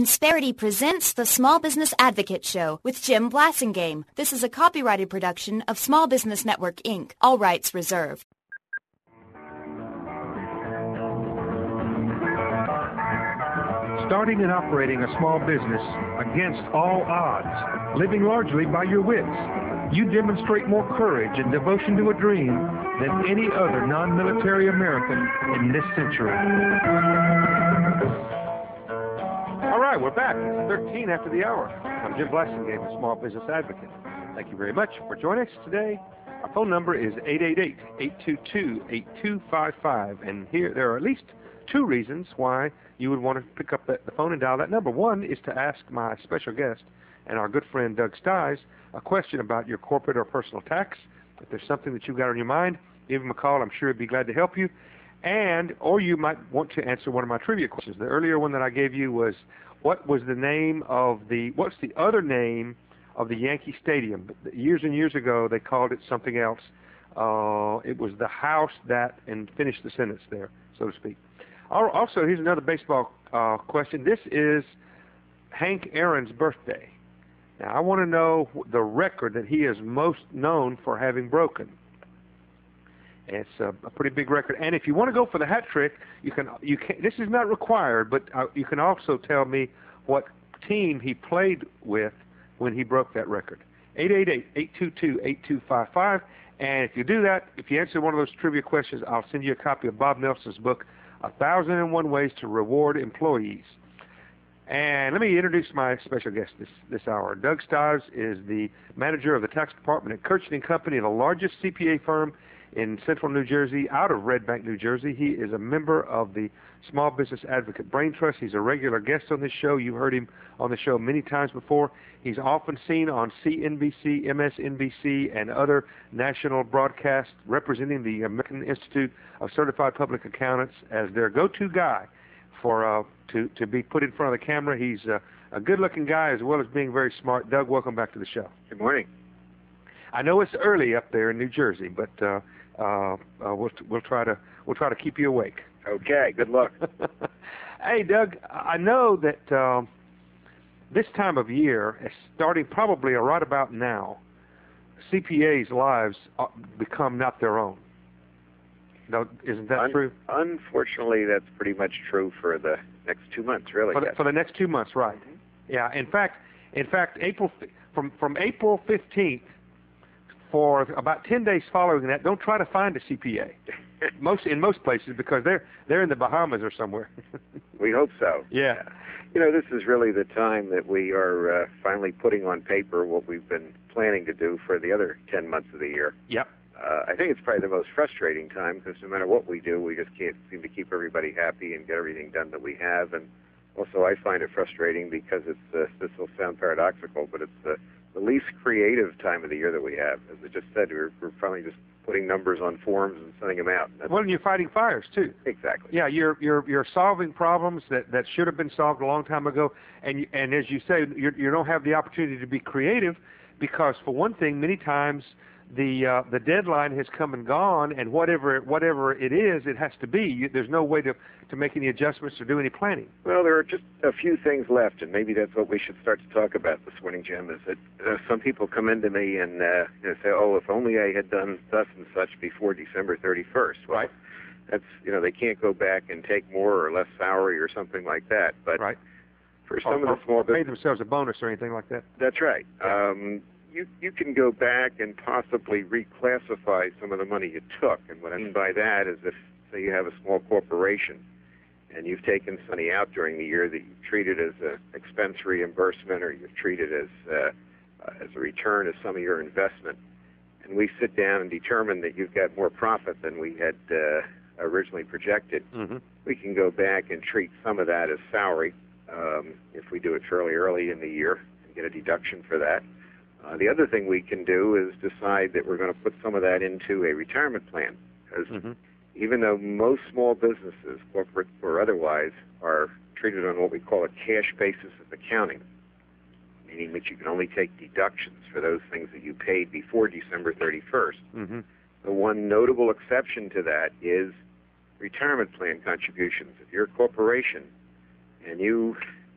Insperity presents the Small Business Advocate Show with Jim Blasingame. This is a copyrighted production of Small Business Network, Inc. All rights reserved. Starting and operating a small business against all odds, living largely by your wits, you demonstrate more courage and devotion to a dream than any other non-military American in this century. All right, we're back. It's 13 after the hour. I'm Jim Blasingame, a small business advocate. Thank you very much for joining us today. Our phone number is 888-822-8255, and here there are at least two reasons why you would want to pick up the phone and dial that number. One is to ask my special guest and our good friend Doug Stiles a question about your corporate or personal tax. If there's something that you've got on your mind, give him a call. I'm sure he'd be glad to help you. Or you might want to answer one of my trivia questions. The earlier one that I gave you was, what's the other name of the Yankee Stadium? Years and years ago, they called it something else. It was the house that, and finish the sentence there, so to speak. Also, here's another baseball question. This is Hank Aaron's birthday. Now, I want to know the record that he is most known for having broken. It's a pretty big record. And if you want to go for the hat trick, you can. This is not required, but you can also tell me what team he played with when he broke that record. 888-822-8255. And if you do that, if you answer one of those trivia questions, I'll send you a copy of Bob Nelson's book, 1,001 Ways to Reward Employees. And let me introduce my special guest this hour. Doug Stiles is the manager of the tax department at Kirchner & Company, the largest CPA firm in central New Jersey, out of Red Bank, New Jersey. He is a member of the Small Business Advocate Brain Trust. He's a regular guest on this show. You've heard him on the show many times before. He's often seen on CNBC, MSNBC, and other national broadcasts representing the American Institute of Certified Public Accountants as their go-to guy for to be put in front of the camera. He's a good-looking guy as well as being very smart. Doug, welcome back to the show. Good morning. I know it's early up there in New Jersey, but we'll try to keep you awake. Okay. Good luck. Hey, Doug, I know that this time of year, starting probably right about now, CPAs' lives become not their own. No, isn't that true? Unfortunately, that's pretty much true for the next 2 months, really. For the next 2 months, right? Mm-hmm. Yeah. In fact, from April 15th. For about 10 days following that, don't try to find a CPA. in most places, because they're in the Bahamas or somewhere. We hope so. Yeah. You know, this is really the time that we are finally putting on paper what we've been planning to do for the other 10 months of the year. Yep. I think it's probably the most frustrating time because no matter what we do, we just can't seem to keep everybody happy and get everything done that we have. And also, I find it frustrating because this will sound paradoxical, but it's the least creative time of the year that we have. As I just said, we're probably just putting numbers on forms and sending them out. Well, and you're fighting fires too. Exactly. Yeah, you're solving problems that should have been solved a long time ago, and as you say, you don't have the opportunity to be creative because, for one thing, many times the deadline has come and gone, and whatever it is, it has to be. There's no way to make any adjustments or do any planning. Well, there are just a few things left, and maybe that's what we should start to talk about this morning, Jim, is that some people come into me and say, oh, if only I had done thus and such before December 31st. Well, right. That's, they can't go back and take more or less salary or something like that. But right. For some of the small businesses, pay themselves a bonus or anything like that. That's right. Yeah. You can go back and possibly reclassify some of the money you took. And what I mean by that is if, say, you have a small corporation and you've taken money out during the year that you treated as an expense reimbursement or you've treated as a return of some of your investment, and we sit down and determine that you've got more profit than we had originally projected, mm-hmm. we can go back and treat some of that as salary if we do it fairly early in the year and get a deduction for that. The other thing we can do is decide that we're going to put some of that into a retirement plan, because mm-hmm. even though most small businesses, corporate or otherwise, are treated on what we call a cash basis of accounting, meaning that you can only take deductions for those things that you paid before December 31st. Mm-hmm. The one notable exception to that is retirement plan contributions. If you're a corporation and you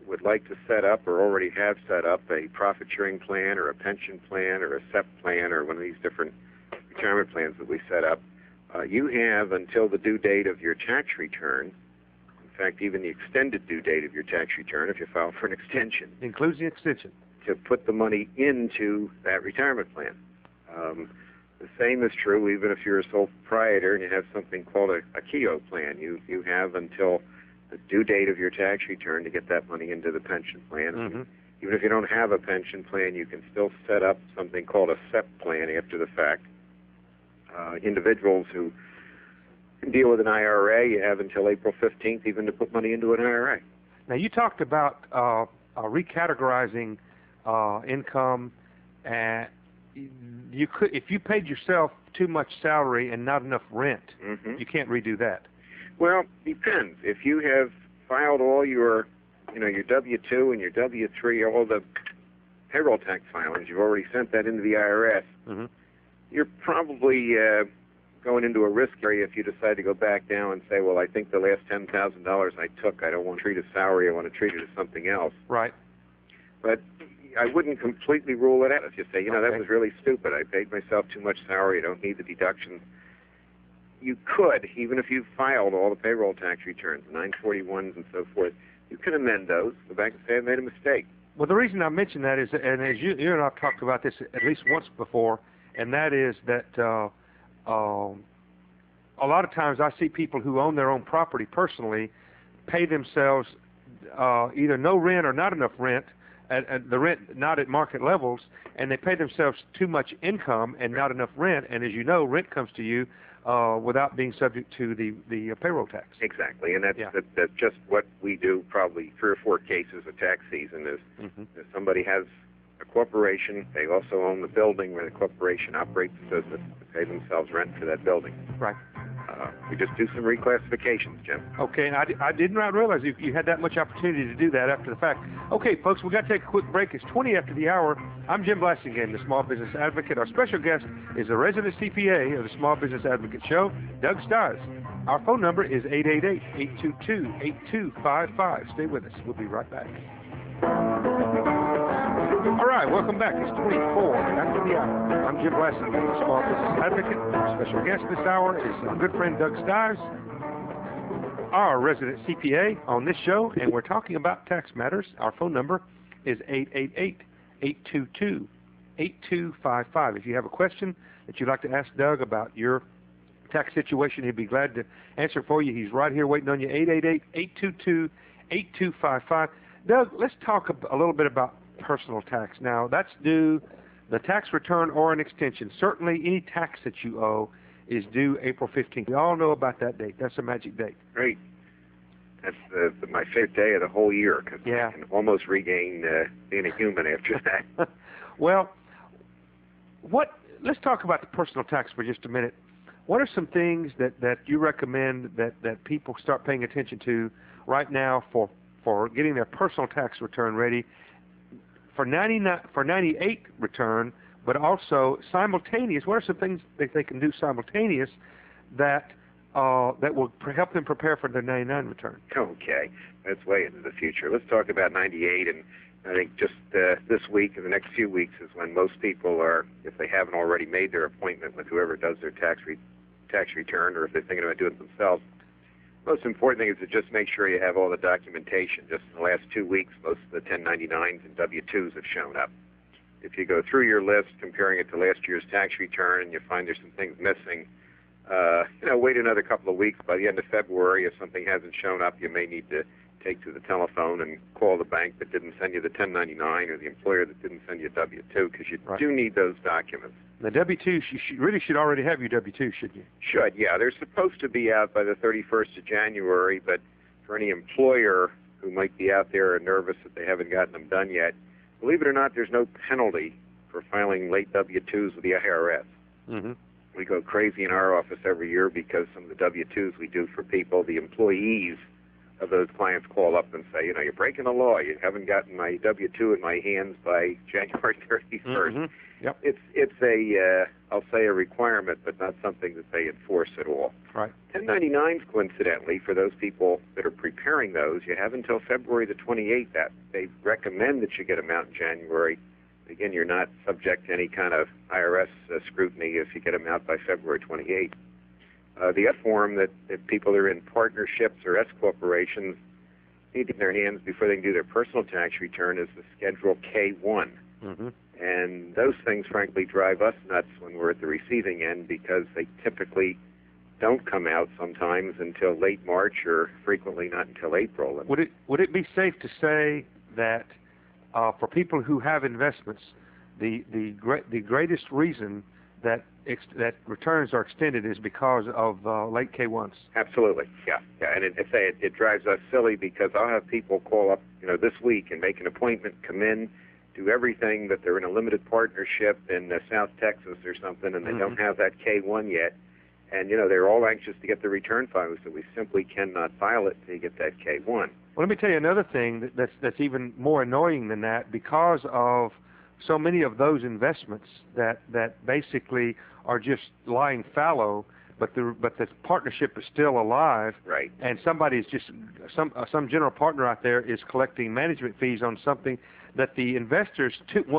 would like to set up or already have set up a profit-sharing plan or a pension plan or a SEP plan or one of these different retirement plans that we set up, you have until the due date of your tax return, in fact, even the extended due date of your tax return if you file for an extension. Includes the extension. To put the money into that retirement plan. The same is true even if you're a sole proprietor and you have something called a KEO plan. You have until the due date of your tax return to get that money into the pension plan. Mm-hmm. Even if you don't have a pension plan, you can still set up something called a SEP plan after the fact. Individuals who can deal with an IRA, you have until April 15th even to put money into an IRA. Now, you talked about recategorizing income, and you could, if you paid yourself too much salary and not enough rent, Mm-hmm. you can't redo that. Well, depends. If you have filed all your W-2 and your W-3, all the payroll tax filings, you've already sent that into the IRS, Mm-hmm. you're probably going into a risk area if you decide to go back down and say, well, I think the last $10,000 I took, I don't want to treat as salary, I want to treat it as something else. Right. But I wouldn't completely rule it out if you say, that Okay. was really stupid. I paid myself too much salary. I don't need the deductions. You could, even if you filed all the payroll tax returns, 941s and so forth, you could amend those, go back and say I made a mistake. Well, the reason I mention that is, and as you and I have talked about this at least once before, and that is that a lot of times I see people who own their own property personally pay themselves either no rent or not enough rent, at the rent not at market levels, and they pay themselves too much income and not enough rent, and as you know, rent comes to you without being subject to the payroll tax. Exactly, and that's, Yeah. that's just what we do probably 3 or 4 cases a tax season is Mm-hmm. if somebody has a corporation, they also own the building where the corporation operates the business, they pay themselves rent for that building. Right. We just do some reclassifications, Jim. Okay, and I did not realize you had that much opportunity to do that after the fact. Okay, folks, we got to take a quick break. It's 20 after the hour. I'm Jim Blasingame, the Small Business Advocate. Our special guest is the resident CPA of the Small Business Advocate Show, Doug Stiers. Our phone number is 888-822-8255. Stay with us. We'll be right back. All right, welcome back. It's 24 after the hour. I'm Jim Blasingame, the Small Business Advocate. Our special guest this hour is our good friend Doug Stiers, our resident CPA on this show, and we're talking about tax matters. Our phone number is 888-822-8255. If you have a question that you'd like to ask Doug about your tax situation, he'd be glad to answer for you. He's right here waiting on you, 888-822-8255. Doug, let's talk a little bit about personal tax. Now, that's due the tax return or an extension. Certainly, any tax that you owe is due April 15th. We all know about that date. That's a magic date. Great. That's my favorite day of the whole year because Yeah. I can almost regain being a human after that. Well, let's talk about the personal tax for just a minute. What are some things that you recommend that people start paying attention to right now for getting their personal tax return ready for 98 return, but also simultaneous? What are some things that they can do simultaneous that will help them prepare for their 99 return? Okay, that's way into the future. Let's talk about 98, and I think just this week and the next few weeks is when most people are, if they haven't already made their appointment with whoever does their tax return, or if they're thinking about doing it themselves. Most important thing is to just make sure you have all the documentation. Just in the last 2 weeks, most of the 1099s and W-2s have shown up. If you go through your list, comparing it to last year's tax return, and you find there's some things missing, wait another couple of weeks. By the end of February, if something hasn't shown up, you may need to take to the telephone and call the bank that didn't send you the 1099 or the employer that didn't send you a W-2, because you Right. do need those documents. The W-2, you should already have your W-2, shouldn't you? Should, yeah. They're supposed to be out by the 31st of January, but for any employer who might be out there and nervous that they haven't gotten them done yet, believe it or not, there's no penalty for filing late W-2s with the IRS. Mm-hmm. We go crazy in our office every year because some of the W-2s we do for people, the employees of those clients call up and say, you're breaking the law. You haven't gotten my W-2 in my hands by January 31st. Mm-hmm. Yep. It's a, I'll say a requirement, but not something that they enforce at all. Right. 1099s, coincidentally, for those people that are preparing those, you have until February the 28th. That they recommend that you get them out in January. Again, you're not subject to any kind of IRS scrutiny if you get them out by February 28th. The F form that people that are in partnerships or S corporations need in their hands before they can do their personal tax return is the Schedule K-1. Mm-hmm. And those things, frankly, drive us nuts when we're at the receiving end because they typically don't come out sometimes until late March or frequently not until April. Would it be safe to say that for people who have investments, the greatest reason that returns are extended is because of late K-1s? Absolutely, yeah. And it drives us silly because I'll have people call up, this week and make an appointment, come in, do everything, but they're in a limited partnership in South Texas or something, and they don't have that K-1 yet. And, they're all anxious to get the return filed, so we simply cannot file it until you get that K-1. Well, let me tell you another thing that's even more annoying than that. Because of so many of those investments that basically are just lying fallow, but the partnership is still alive. Right. And somebody's just some general partner out there is collecting management fees on something that the investors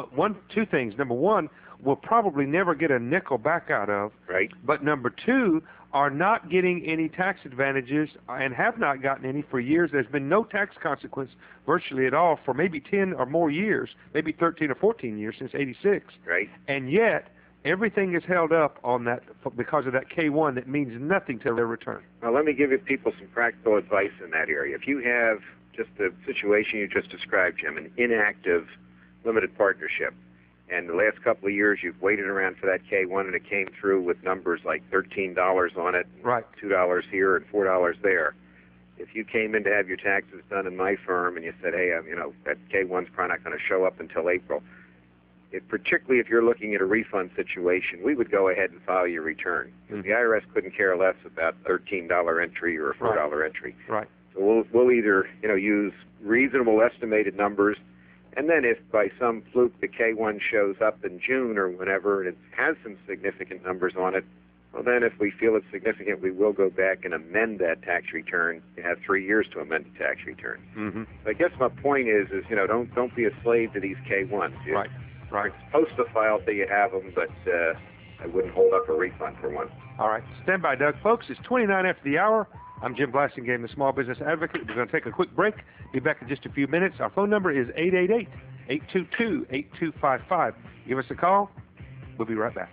two things. Number one, will probably never get a nickel back out of. Right. But number two, are not getting any tax advantages and have not gotten any for years. There's been no tax consequence virtually at all for maybe 10 or more years, maybe 13 or 14 years since '86. Right. And yet, everything is held up on that because of that K-1 that means nothing to their return. Well, let me give you people some practical advice in that area. If you have just the situation you just described, Jim, an inactive limited partnership, and the last couple of years you've waited around for that K-1 and it came through with numbers like $13 on it, right, $2 here and $4 there. If you came in to have your taxes done in my firm and you said, hey, that K-1's probably not going to show up until April, particularly if you're looking at a refund situation, we would go ahead and file your return. Mm-hmm. The IRS couldn't care less about $13 entry or a $4 entry. Right. So we'll either use reasonable estimated numbers, and then if by some fluke the K-1 shows up in June or whenever and it has some significant numbers on it, well then if we feel it's significant, we will go back and amend that tax return. You have 3 years to amend the tax return. Mm-hmm. So I guess my point is don't be a slave to these K-1s. Right. Right. It's supposed to file till you have them, but I wouldn't hold up a refund for one. All right. Stand by, Doug. Folks, it's 29 after the hour. I'm Jim Blasingame, the Small Business Advocate. We're going to take a quick break. Be back in just a few minutes. Our phone number is 888-822-8255. Give us a call. We'll be right back.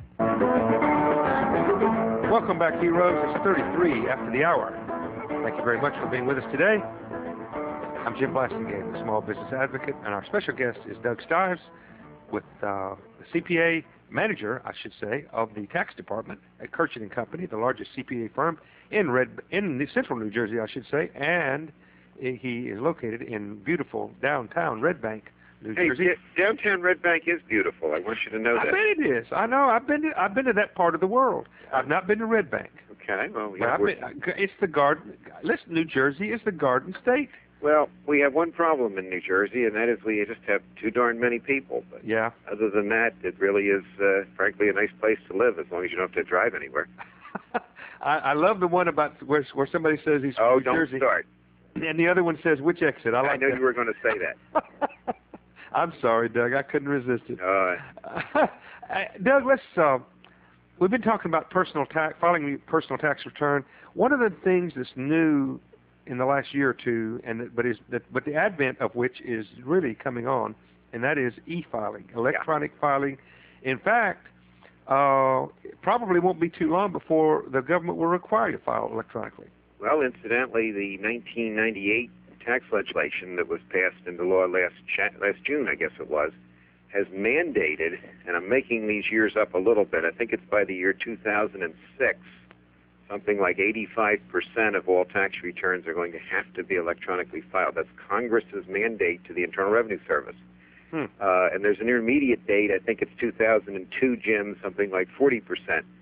Welcome back, heroes. It's 33 after the hour. Thank you very much for being with us today. I'm Jim Blasingame, the Small Business Advocate, and our special guest is Doug Stives, with the CPA manager, I should say, of the tax department at Kirchen & Company, the largest CPA firm in central New Jersey, I should say, and he is located in beautiful downtown Red Bank, New Jersey. Downtown Red Bank is beautiful. I want you to know that. I bet it is. I know. I've been to that part of the world. I've not been to Red Bank. Okay. Well, it's the garden. Listen, New Jersey is the Garden State. Well, we have one problem in New Jersey, and that is we just have too darn many people. But yeah. Other than that, it really is, frankly, a nice place to live as long as you don't have to drive anywhere. I love the one about where somebody says he's from New Jersey. Oh, don't start. And the other one says, which exit? I knew you were going to say that. I'm sorry, Doug. I couldn't resist it. Doug, we've been talking about filing the personal tax return. One of the things that's new in the last year or two, but the advent of which is really coming on, and that is e-filing, electronic filing. In fact, it probably won't be too long before the government will require you to file electronically. Well, incidentally, the 1998 tax legislation that was passed into law last June, I guess it was, has mandated, and I'm making these years up a little bit, I think it's by the year 2006, something like 85% of all tax returns are going to have to be electronically filed. That's Congress's mandate to the Internal Revenue Service. And there's an intermediate date, I think it's 2002, Jim, something like 40%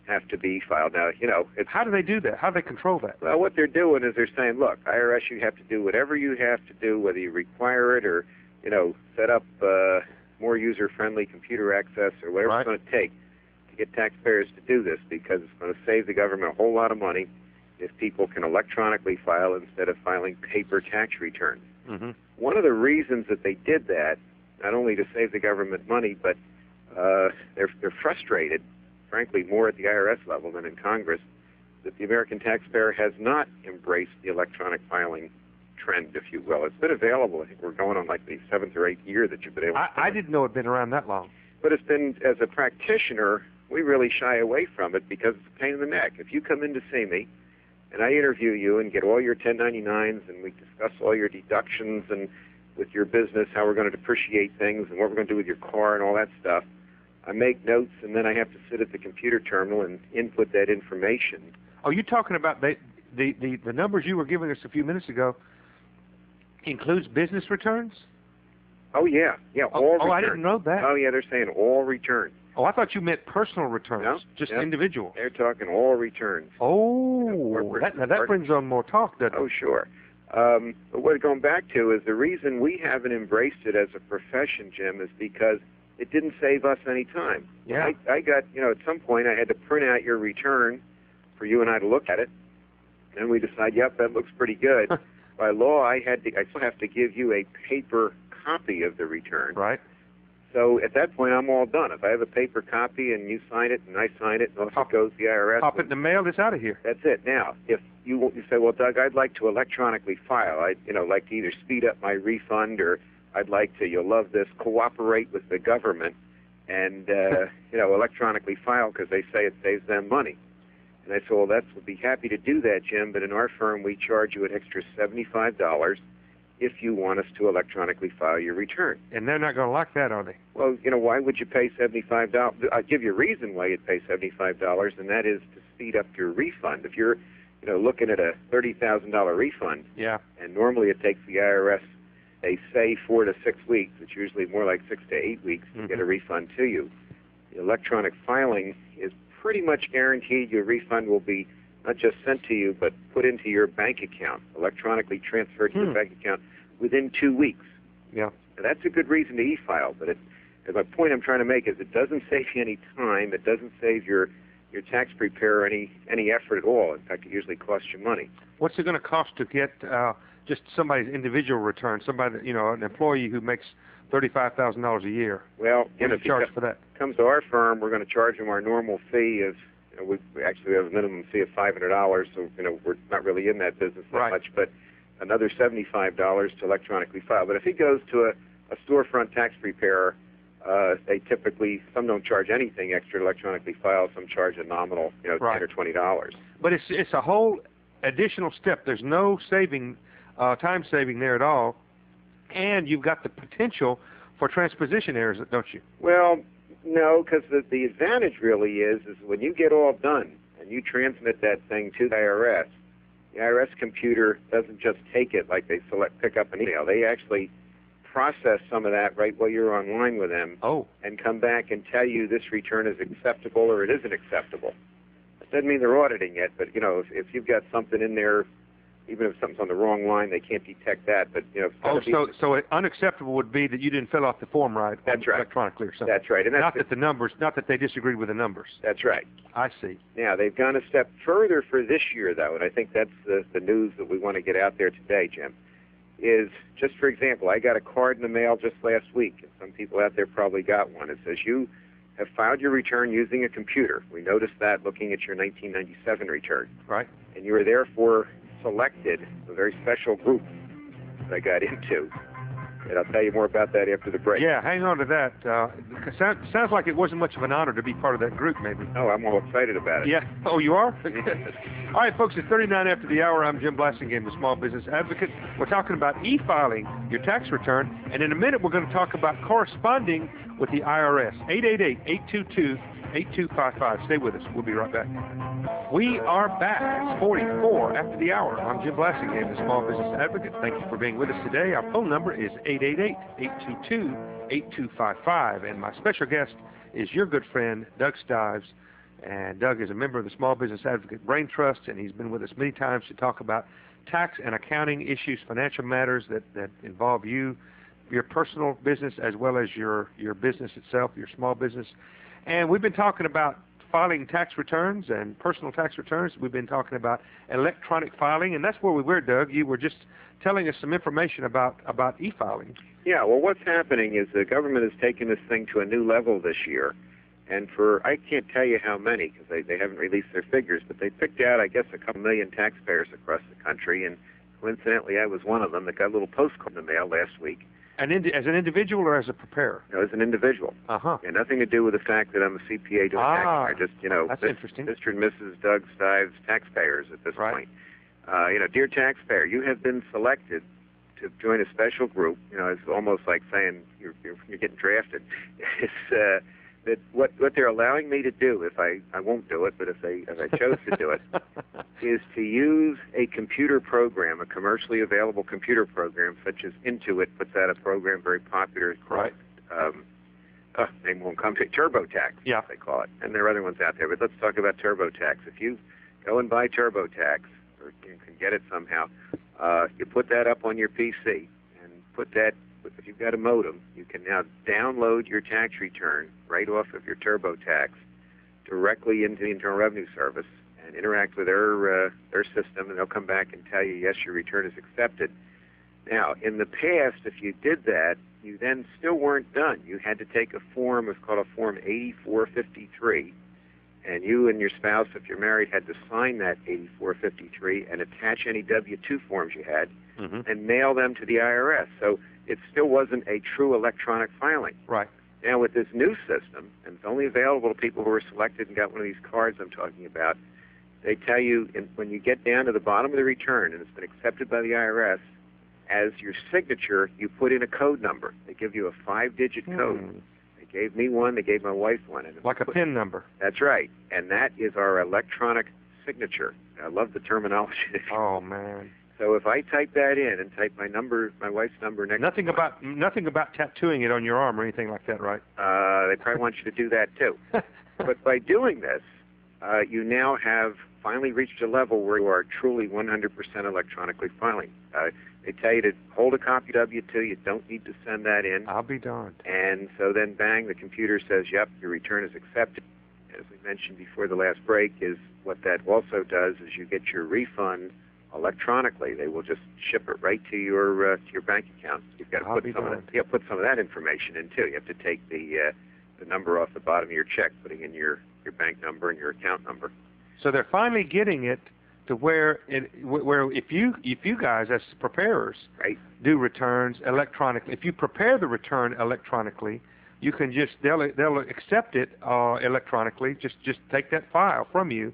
have to be filed. Now, how do they do that? How do they control that? Well, what they're doing is they're saying, look, IRS, you have to do whatever you have to do, whether you require it or, set up more user-friendly computer access or whatever it's going to take to get taxpayers to do this, because it's going to save the government a whole lot of money if people can electronically file instead of filing paper tax returns. Mm-hmm. One of the reasons that they did that, not only to save the government money, but they're frustrated, frankly, more at the IRS level than in Congress, that the American taxpayer has not embraced the electronic filing trend, if you will. It's been available. I think we're going on like the 7th or 8th year that you've been able to. I didn't know it had been around that long. But it's been, as a practitioner, we really shy away from it because it's a pain in the neck. If you come in to see me and I interview you and get all your 1099s and we discuss all your deductions and with your business, how we're going to depreciate things and what we're going to do with your car and all that stuff, I make notes and then I have to sit at the computer terminal and input that information. Oh, you're talking about the numbers you were giving us a few minutes ago includes business returns? Oh, yeah. Yeah, all returns. Oh, I didn't know that. Oh, yeah, they're saying all returns. Oh, I thought you meant personal returns, no, just individual. They're talking all returns. Oh, that brings on more talk, doesn't it? Oh, sure. But what going back to is the reason we haven't embraced it as a profession, Jim, is because it didn't save us any time. Yeah. I got, at some point I had to print out your return for you and I to look at it. Then we decide, yep, that looks pretty good. By law, I still have to give you a paper copy of the return. Right. So at that point, I'm all done. If I have a paper copy and you sign it and I sign it, and off it goes the IRS. Pop it in the mail. It's out of here. That's it. Now, if you say, well, Doug, I'd like to electronically file. I'd like to either speed up my refund or I'd like to, you'll love this, cooperate with the government and electronically file because they say it saves them money. And I said, well, we'd be happy to do that, Jim, but in our firm we charge you an extra $75 if you want us to electronically file your return. And they're not going to like that, are they? Well, why would you pay $75? I'll give you a reason why you'd pay $75, and that is to speed up your refund. If you're, looking at a $30,000 refund, yeah, and normally it takes the IRS, they say 4 to 6 weeks. It's usually more like 6 to 8 weeks to get a refund to you. The electronic filing is pretty much guaranteed your refund will be not just sent to you, but put into your bank account, electronically transferred to your bank account within 2 weeks. Yeah. Now, that's a good reason to e-file, but my point I'm trying to make is it doesn't save you any time. It doesn't save your tax preparer any effort at all. In fact, it usually costs you money. What's it going to cost to get just somebody's individual return, somebody, an employee who makes $35,000 a year? Well, what do you charge for that? Comes to our firm, we're going to charge them our normal fee of, we actually have a minimum fee of $500, so we're not really in that business that much, but another $75 to electronically file. But if he goes to a storefront tax preparer, they typically, some don't charge anything extra to electronically file, some charge a nominal, $10 or $20. But it's a whole additional step. There's no time saving there at all, and you've got the potential for transposition errors, don't you? Well, no, because the advantage really is when you get all done and you transmit that thing to the IRS computer doesn't just take it like they pick up an email. They actually process some of that right while you're online with them and come back and tell you this return is acceptable or it isn't acceptable. It doesn't mean they're auditing it, but, if you've got something in there, even if something's on the wrong line, they can't detect that. But so unacceptable would be that you didn't fill out the form right. That's right. Electronically or something. That's right. And not that they disagreed with the numbers. That's right. I see. Now they've gone a step further for this year, though, and I think that's the news that we want to get out there today, Jim. Is just for example, I got a card in the mail just last week, and some people out there probably got one. It says you have filed your return using a computer. We noticed that looking at your 1997 return. Right. And you were therefore selected a very special group that I got into. And I'll tell you more about that after the break. Yeah, hang on to that. Sounds like it wasn't much of an honor to be part of that group, maybe. Oh, I'm all excited about it. Yeah. Oh, you are? All right, folks, it's 39 after the hour. I'm Jim Blasingame, the Small Business Advocate. We're talking about e-filing your tax return, and in a minute we're going to talk about corresponding with the IRS. 888-822-8255. Stay with us. We'll be right back. We are back. It's 44 after the hour. I'm Jim Blasingame, the Small Business Advocate. Thank you for being with us today. Our phone number is 888-822-8255, and my special guest is your good friend, Doug Stives, And Doug is a member of the Small Business Advocate Brain Trust, and he's been with us many times to talk about tax and accounting issues, financial matters that involve you, your personal business, as well as your business itself, your small business. And we've been talking about filing tax returns and personal tax returns. We've been talking about electronic filing, and that's where we were, Doug. You were just telling us some information about e-filing. Yeah, well, what's happening is the government has taken this thing to a new level this year. And I can't tell you how many, because they haven't released their figures, but they picked out, I guess, a couple million taxpayers across the country, and coincidentally, I was one of them that got a little postcard in the mail last week. And as an individual or as a preparer? No, as an individual. Uh-huh. And nothing to do with the fact that I'm a CPA doing tax. Just, that's interesting. Mr. and Mrs. Doug Stives taxpayers at this point. Dear taxpayer, you have been selected to join a special group. It's almost like saying you're getting drafted. It's that what they're allowing me to do, if I won't do it, but if I chose to do it, is to use a computer program, a commercially available computer program, such as Intuit puts out a program very popular called, name won't come to it, TurboTax, they call it. And there are other ones out there, but let's talk about TurboTax. If you go and buy TurboTax, or you can get it somehow, you put that up on your PC and put that. If you've got a modem, you can now download your tax return right off of your TurboTax directly into the Internal Revenue Service and interact with their system, and they'll come back and tell you, yes, your return is accepted. Now, in the past, if you did that, you then still weren't done. You had to take a form, it's called a Form 8453, and you and your spouse, if you're married, had to sign that 8453 and attach any W-2 forms you had and mail them to the IRS. So it still wasn't a true electronic filing. Right. Now, with this new system, and it's only available to people who are selected and got one of these cards I'm talking about, they tell you when you get down to the bottom of the return and it's been accepted by the IRS, as your signature, you put in a code number. They give you a 5-digit code. They gave me one. They gave my wife one. And like a PIN number. That's right. And that is our electronic signature. I love the terminology. Oh, man. So if I type that in and type my wife's number next nothing about tattooing it on your arm or anything like that, right? They probably want you to do that too. But by doing this, you now have finally reached a level where you are truly 100% electronically filing. They tell you to hold a copy of W-2. You don't need to send that in. I'll be darned. And so then, bang, the computer says, yep, your return is accepted. As we mentioned before the last break, is what that also does is you get your refund electronically. They will just ship it right to your bank account. You've got to put some of that information in too. You have to take the number off the bottom of your check, putting in your bank number and your account number. So they're finally getting it to where if you guys as preparers do returns electronically, if you prepare the return electronically, you can they'll accept it electronically. Just take that file from you.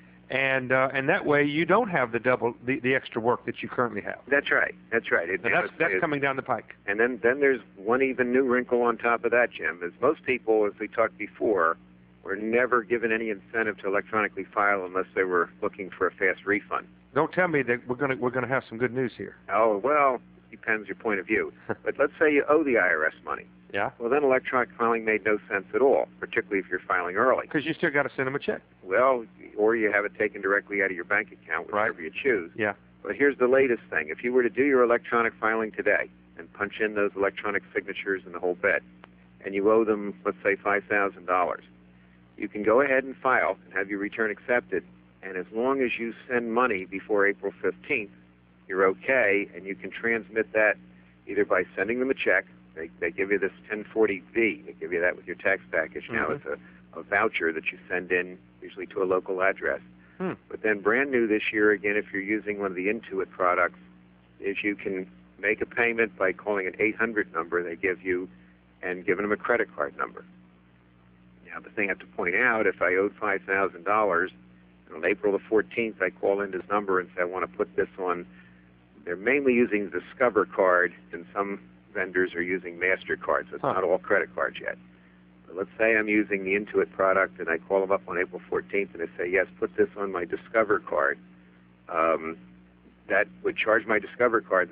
And that way you don't have the extra work that you currently have. That's right. That's coming down the pike. And then there's one even new wrinkle on top of that, Jim, is most people, as we talked before, were never given any incentive to electronically file unless they were looking for a fast refund. Don't tell me that we're gonna have some good news here. Oh, well, depends your point of view. But let's say you owe the IRS money. Yeah. Well, then electronic filing made no sense at all, particularly if you're filing early. Because you still got to send them a check. Well, or you have it taken directly out of your bank account, whichever you choose. Yeah. But here's the latest thing. If you were to do your electronic filing today and punch in those electronic signatures and the whole bit, and you owe them, let's say, $5,000, you can go ahead and file and have your return accepted, and as long as you send money before April 15th, you're okay, and you can transmit that either by sending them a check. They give you this 1040V. They give you that with your tax package. Now it's a voucher that you send in, usually to a local address. But then brand new this year, again, if you're using one of the Intuit products, is you can make a payment by calling an 800 number they give you and giving them a credit card number. Now, the thing I have to point out, if I owed $5,000, and on April the 14th, I call in this number and say, I want to put this on. They're mainly using Discover card, and some vendors are using MasterCard, so it's not all credit cards yet. But let's say I'm using the Intuit product, and I call them up on April 14th, and they say, yes, put this on my Discover card. That would charge my Discover card the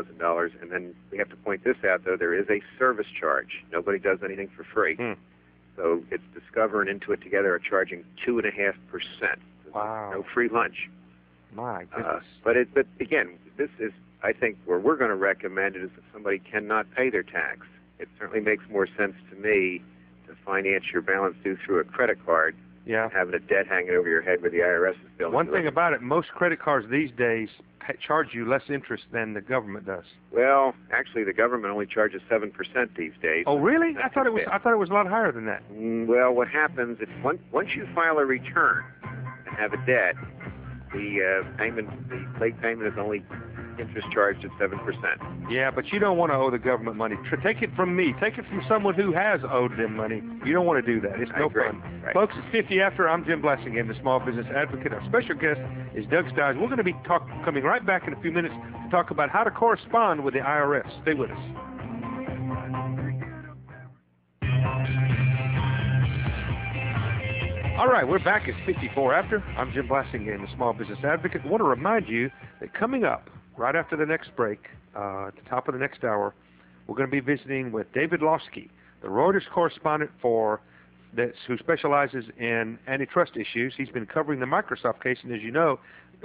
$5,000, and then we have to point this out, though, there is a service charge. Nobody does anything for free. So it's Discover and Intuit together are charging 2.5%. Wow. No free lunch. My goodness. But again, this is, I think, where we're going to recommend it is if somebody cannot pay their tax. It certainly makes more sense to me to finance your balance due through a credit card Yeah. than having a debt hanging over your head with the IRS is billing. One thing about it, most credit cards these days charge you less interest than the government does. Well, actually, the government only charges 7% these days. Oh, really? I thought it was a lot higher than that. Well, what happens is once you file a return and have a debt, the late payment is only interest charged at 7%. Yeah, but you don't want to owe the government money. Take it from me. Take it from someone who has owed them money. You don't want to do that. It's no fun. Right. Folks, it's 50 after. I'm Jim Blassingame, the Small Business Advocate. Our special guest is Doug Stiles. We're going to be coming right back in a few minutes to talk about how to correspond with the IRS. Stay with us. All right, we're back at 54 after. I'm Jim Blassingame, the Small Business Advocate. I want to remind you that coming up right after the next break, at the top of the next hour, we're going to be visiting with David Losky, the Reuters correspondent who specializes in antitrust issues. He's been covering the Microsoft case, and as you know,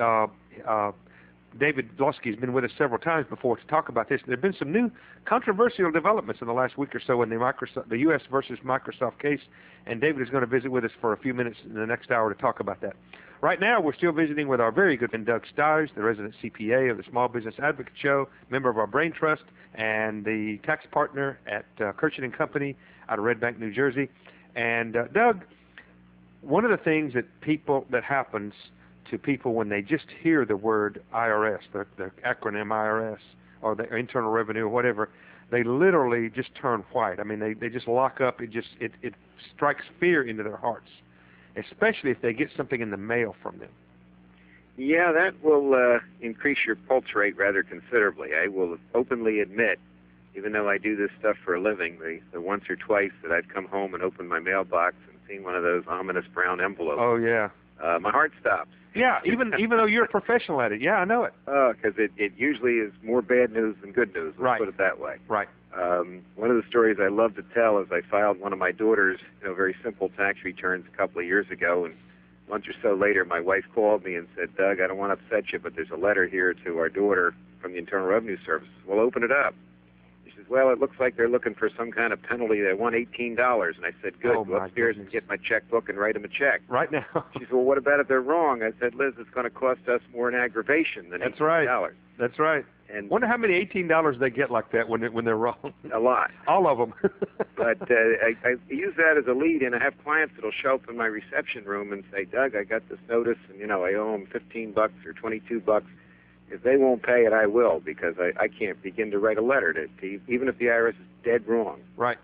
David Losky has been with us several times before to talk about this. There have been some new controversial developments in the last week or so in the U.S. versus Microsoft case, and David is going to visit with us for a few minutes in the next hour to talk about that. Right now, we're still visiting with our very good friend Doug Stiles, the resident CPA of the Small Business Advocate Show, member of our Brain Trust, and the tax partner at Kirchen & Company out of Red Bank, New Jersey. And Doug, one of the things that happens to people when they just hear the word IRS, the acronym IRS, or the Internal Revenue or whatever, they literally just turn white. I mean, they just lock up. It strikes fear into their hearts, especially if they get something in the mail from them. Yeah, that will increase your pulse rate rather considerably. I will openly admit, even though I do this stuff for a living, the once or twice that I've come home and opened my mailbox and seen one of those ominous brown envelopes. Oh, yeah. My heart stops. Yeah, even though you're a professional at it. Yeah, I know it. Because it usually is more bad news than good news. Let's put it that way. Right. One of the stories I love to tell is I filed one of my daughter's very simple tax returns a couple of years ago, and a month or so later my wife called me and said, Doug, I don't want to upset you, but there's a letter here to our daughter from the Internal Revenue Service. Well, open it up. She says, well, it looks like they're looking for some kind of penalty. They want $18. And I said, good, go upstairs and get my checkbook and write them a check. Right now. She said, well, what about if they're wrong? I said, Liz, it's going to cost us more in aggravation than $18. That's right. That's right. And wonder how many $18 they get like that when they're wrong. A lot. All of them. But I use that as a lead, and I have clients that'll show up in my reception room and say, Doug, I got this notice, and I owe them $15 or $22. If they won't pay it, I will, because I can't begin to write a letter to even if the IRS is dead wrong. Right.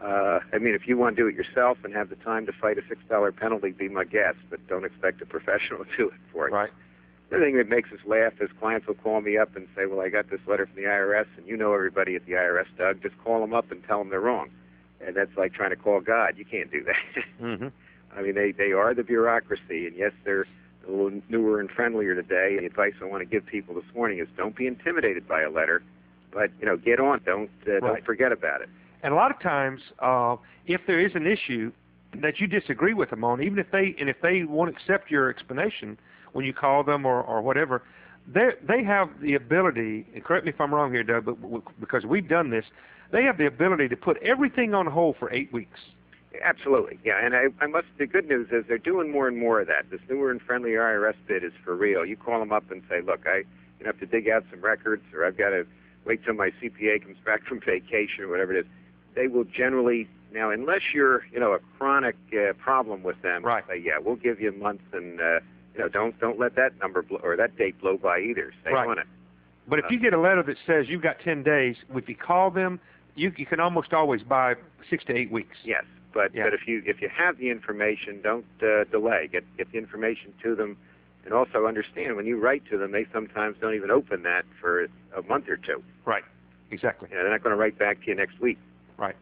I mean, if you want to do it yourself and have the time to fight a $6 penalty, be my guest, but don't expect a professional to do it for you. Right. The thing that makes us laugh is clients will call me up and say, well, I got this letter from the IRS, and you know everybody at the IRS, Doug. Just call them up and tell them they're wrong. And that's like trying to call God. You can't do that. Mm-hmm. I mean, they are the bureaucracy, and yes, they're a little newer and friendlier today. And the advice I want to give people this morning is don't be intimidated by a letter, but get on. Don't forget about it. And a lot of times, if there is an issue that you disagree with them on, even if they won't accept your explanation when you call them or whatever, they have the ability. And correct me if I'm wrong here, Doug, but because we've done this, they have the ability to put everything on hold for 8 weeks. Absolutely, yeah. And the good news is they're doing more and more of that. This newer and friendlier IRS bid is for real. You call them up and say, look, I have to dig out some records, or I've got to wait till my CPA comes back from vacation or whatever it is. They will generally, now, unless you're, a chronic problem with them, right. Say, yeah, we'll give you a month, and don't let that number or that date blow by either. Stay on it. But if you get a letter that says you've got 10 days, if you call them, you can almost always buy 6 to 8 weeks. Yes. But if you have the information, don't delay. Get the information to them, and also understand when you write to them, they sometimes don't even open that for a month or two. Right. Exactly. They're not going to write back to you next week. Right.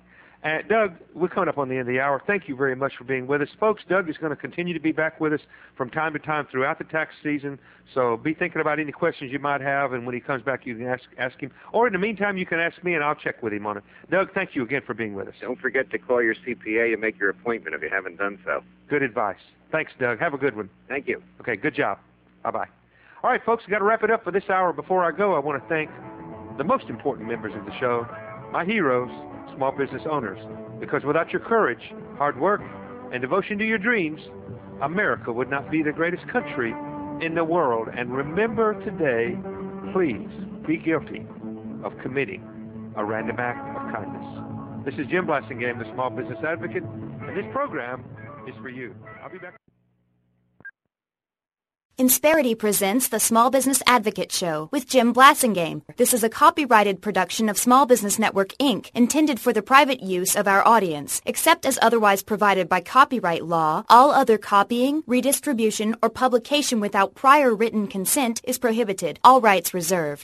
Doug, we're coming up on the end of the hour. Thank you very much for being with us. Folks, Doug is going to continue to be back with us from time to time throughout the tax season, so be thinking about any questions you might have, and when he comes back, you can ask him. Or in the meantime, you can ask me, and I'll check with him on it. Doug, thank you again for being with us. Don't forget to call your CPA and make your appointment if you haven't done so. Good advice. Thanks, Doug. Have a good one. Thank you. Okay, good job. Bye-bye. All right, folks, we've got to wrap it up for this hour. Before I go, I want to thank the most important members of the show, my heroes, small business owners, because without your courage, hard work, and devotion to your dreams, America would not be the greatest country in the world. And remember today, please be guilty of committing a random act of kindness. This is Jim Blasingame, the Small Business Advocate, and this program is for you. I'll be back. Insperity presents the Small Business Advocate Show with Jim Blasingame. This is a copyrighted production of Small Business Network, Inc., intended for the private use of our audience. Except as otherwise provided by copyright law, all other copying, redistribution, or publication without prior written consent is prohibited. All rights reserved.